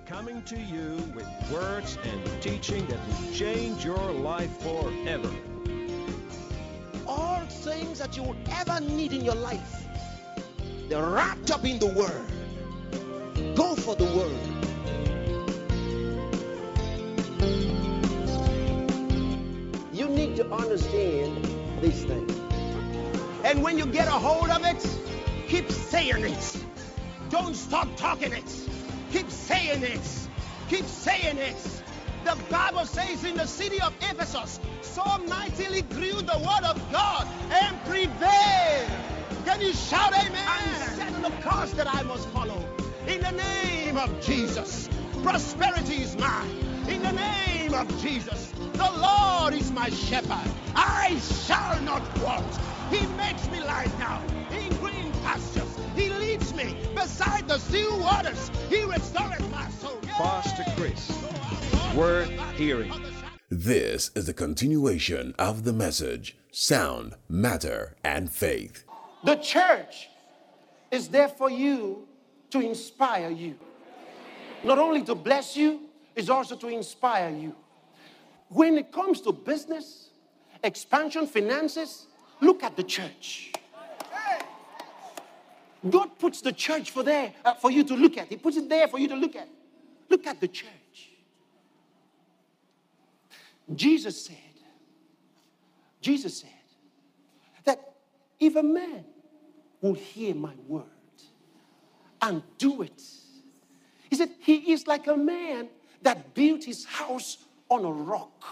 coming to you with words and teaching that will change your life forever. All things that you would ever need in your life, they're wrapped up in the Word. Go for the Word. You need to understand these things. And when you get a hold of it, keep saying it. Don't stop talking it. Keep saying it. Keep saying it. The Bible says in the city of Ephesus, so mightily grew the word of God and prevailed. Can you shout amen? I'm setting the course that I must follow. In the name of Jesus, prosperity is mine. In the name of Jesus, the Lord is my shepherd. I shall not want. He makes me lie down in green pastures. He leads me beside the still waters. He restores my soul. Pastor Chris, worth hearing. This is the continuation of the message, Sound, Matter, and Faith. The church is there for you to inspire you. Not only to bless you, it's also to inspire you. When it comes to business, expansion, finances, look at the church. God puts the church for you to look at. He puts it there for you to look at. Look at the church. Jesus said that if a man will hear my word and do it, he said he is like a man that built his house on a rock.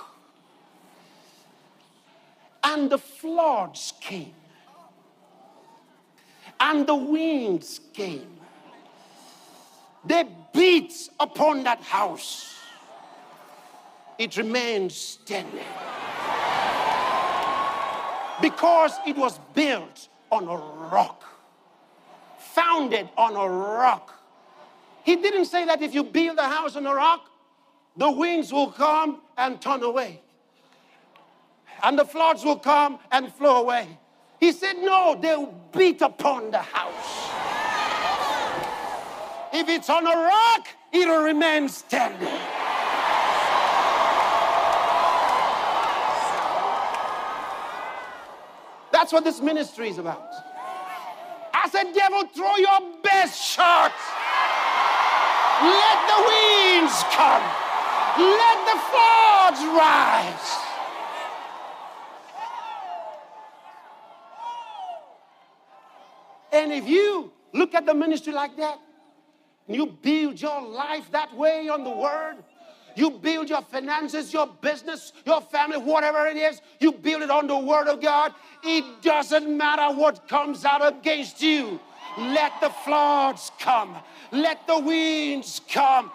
And the floods came. And the winds came. They beat upon that house. It remained standing. Because it was built on a rock. Founded on a rock. He didn't say that if you build a house on a rock, the winds will come and turn away. And the floods will come and flow away. He said, no, they'll beat upon the house. If it's on a rock, it'll remain standing. That's what this ministry is about. I said, devil, throw your best shot. Let the winds come. Let the floods rise. And if you look at the ministry like that, and you build your life that way on the word, you build your finances, your business, your family, whatever it is, you build it on the word of God, it doesn't matter what comes out against you. Let the floods come. Let the winds come.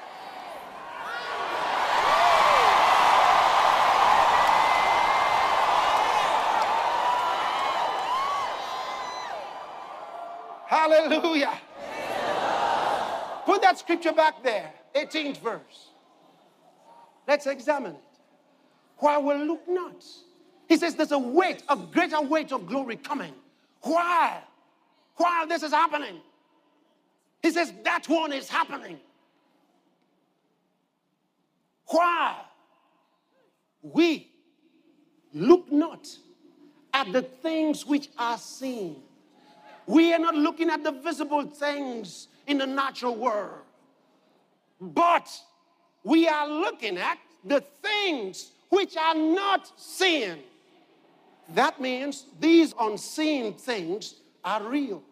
Hallelujah. Put that scripture back there, 18th verse. Let's examine it. Why will look not? He says there's a weight, a greater weight of glory coming. While this is happening. He says that one is happening. While we look not at the things which are seen. We are not looking at the visible things in the natural world. But we are looking at the things which are not seen. That means these unseen things are real.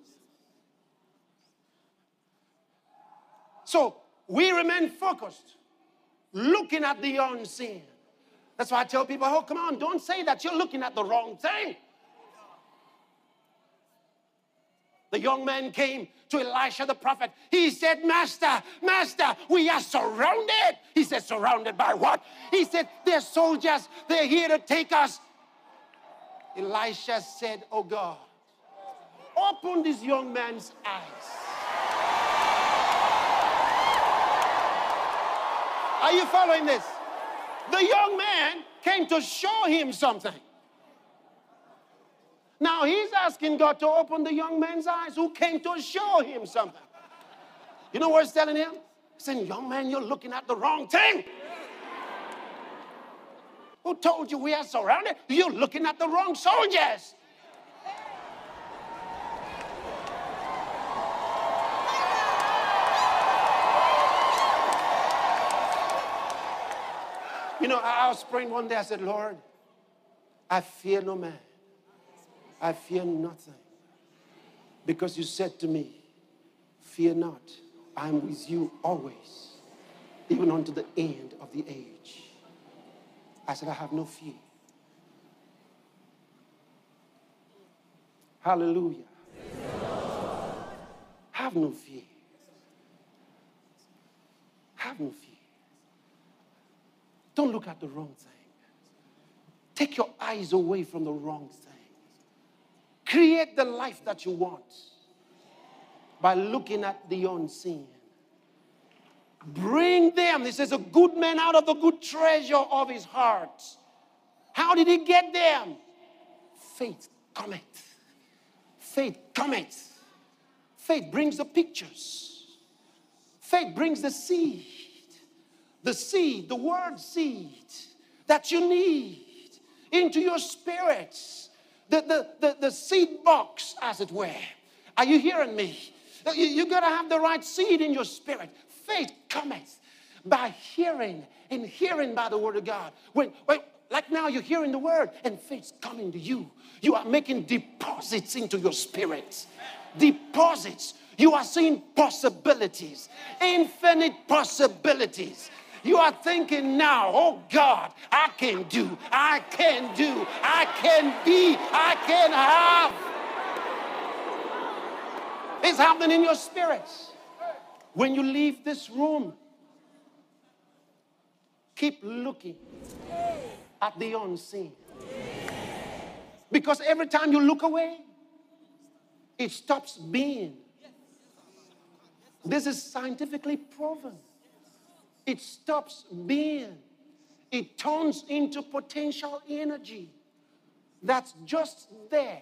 So we remain focused, looking at the unseen. That's why I tell people, oh, come on, don't say that you're looking at the wrong thing. The young man came to Elisha the prophet. He said, Master, we are surrounded. He said, surrounded by what? He said, they're soldiers. They're here to take us. Elisha said, oh God, open this young man's eyes. Are you following this? The young man came to show him something. Now he's asking God to open the young man's eyes who came to show him something. You know what he's telling him? Saying, young man, you're looking at the wrong thing. Who told you we are surrounded? You're looking at the wrong soldiers. You know, I was praying one day. I said, Lord, I fear no man. I fear nothing. Because you said to me, fear not. I am with you always, even unto the end of the age. I said, I have no fear. Hallelujah. Have no fear. Have no fear. Don't look at the wrong thing. Take your eyes away from the wrong thing. Create the life that you want by looking at the unseen. Bring them. This is a good man out of the good treasure of his heart. How did he get them? Faith cometh. Faith cometh. Faith brings the pictures. Faith brings the seed. The seed, the word seed that you need into your spirits. The seed box, as it were. Are you hearing me? You got to have the right seed in your spirit. Faith cometh by hearing, and hearing by the word of God. Like now you're hearing the word, and faith's coming to you. You are making deposits into your spirit. Deposits. You are seeing possibilities. Infinite possibilities. You are thinking now, oh God, I can do, I can do, I can be, I can have. It's happening in your spirit. When you leave this room, keep looking at the unseen. Because every time you look away, it stops being. This is scientifically proven. It stops being. It turns into potential energy that's just there,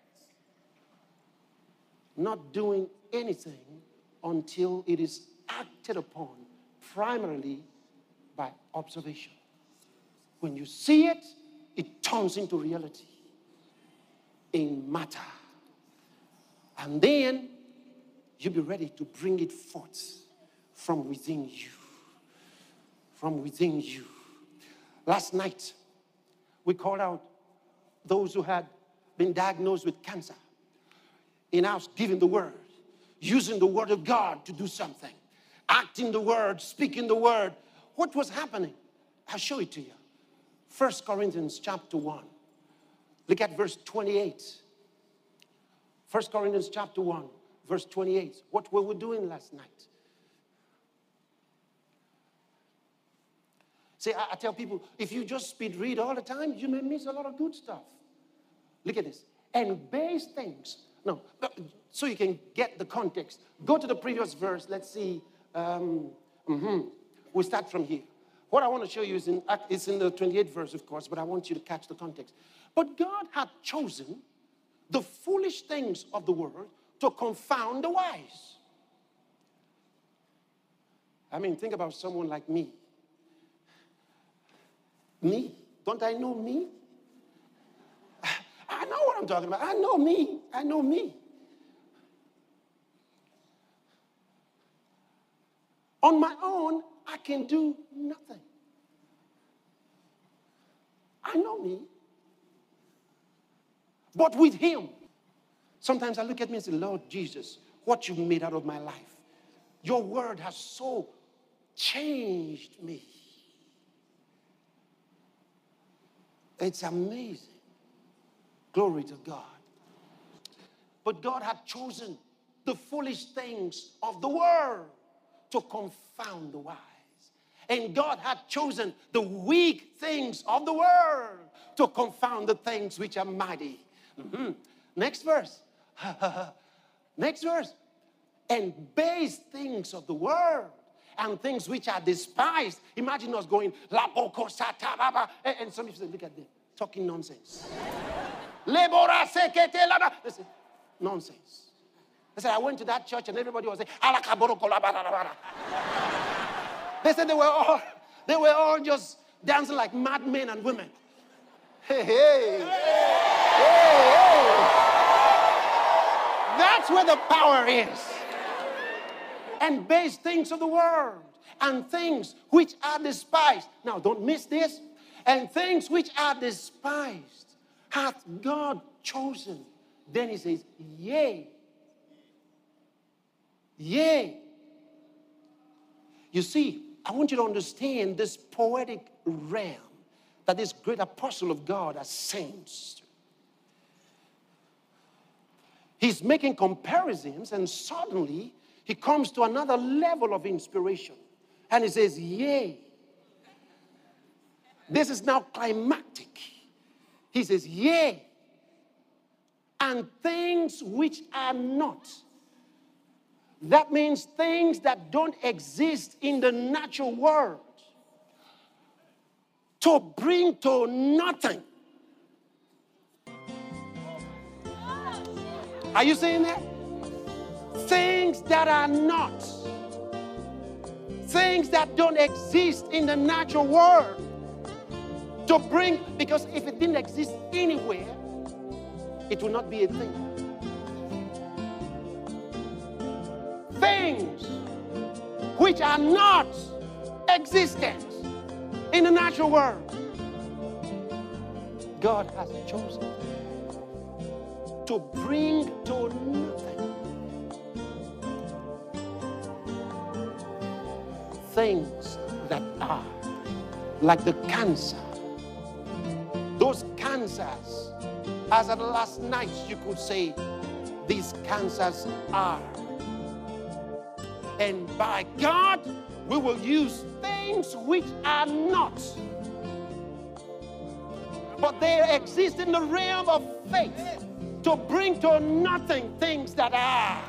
not doing anything until it is acted upon primarily by observation. When you see it, it turns into reality in matter. And then you'll be ready to bring it forth from within you. From within you. Last night, we called out those who had been diagnosed with cancer. In us giving the word, using the word of God to do something, acting the word, speaking the word. What was happening? I'll show it to you. 1 Corinthians chapter 1. Look at verse 28. 1 Corinthians chapter 1, verse 28. What were we doing last night? See, I tell people, if you just speed read all the time, you may miss a lot of good stuff. Look at this. And base things. No, so you can get the context. Go to the previous verse. Let's see. We'll start from here. What I want to show you is in the 28th verse, of course, but I want you to catch the context. But God had chosen the foolish things of the world to confound the wise. I mean, think about someone like me. Me? Don't I know me? I know what I'm talking about. I know me. I know me. On my own, I can do nothing. I know me. But with him, sometimes I look at me and say, Lord Jesus, what you made out of my life. Your word has so changed me. It's amazing. Glory to God. But God had chosen the foolish things of the world to confound the wise. And God had chosen the weak things of the world to confound the things which are mighty. Next verse. Next verse. And base things of the world and things which are despised. Imagine us going, La Boko Sata Baba. And some people say, look at them, talking nonsense. Listen, nonsense. I said, I went to that church and everybody was saying, They said they were all just dancing like madmen and women. Hey, hey. Hey, hey. That's where the power is. And base things of the world and things which are despised. Now, don't miss this. And things which are despised hath God chosen. Then he says, yea. Yea. You see, I want you to understand this poetic realm that this great apostle of God has sensed. He's making comparisons, and suddenly he comes to another level of inspiration. And he says, yea. This is now climactic. He says, yea. And things which are not. That means things that don't exist in the natural world. To bring to nothing. Are you saying that? Things that are not. Things that don't exist in the natural world. To bring, because if it didn't exist anywhere, it would not be a thing. Things which are not existent in the natural world, God has chosen to bring to nothing things that are, like the cancer. Those cancers, as at last night you could say, these cancers are. And by God, we will use things which are not. But they exist in the realm of faith to bring to nothing things that are.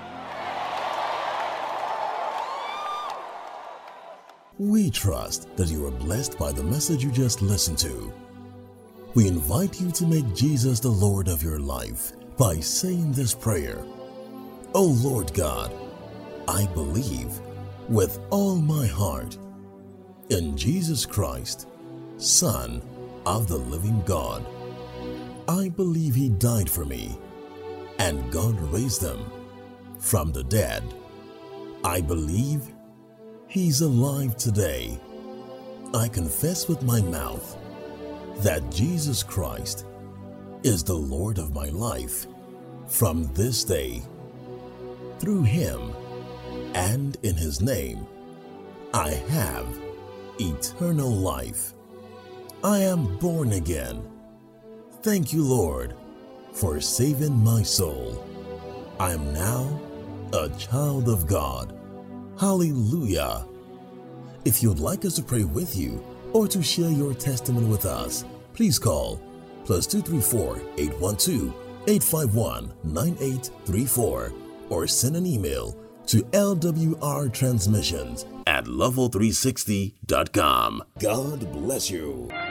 We trust that you are blessed by the message you just listened to. We invite you to make Jesus the Lord of your life by saying this prayer. O Lord God, I believe with all my heart in Jesus Christ, Son of the living God. I believe He died for me and God raised Him from the dead. I believe He's alive today. I confess with my mouth that Jesus Christ is the Lord of my life from this day. Through Him and in His name, I have eternal life. I am born again. Thank you, Lord, for saving my soul. I am now a child of God. Hallelujah. If you'd like us to pray with you or to share your testimony with us, please call +234 812 851 9834 or send an email to lwrtransmissions@level360.com. God bless you.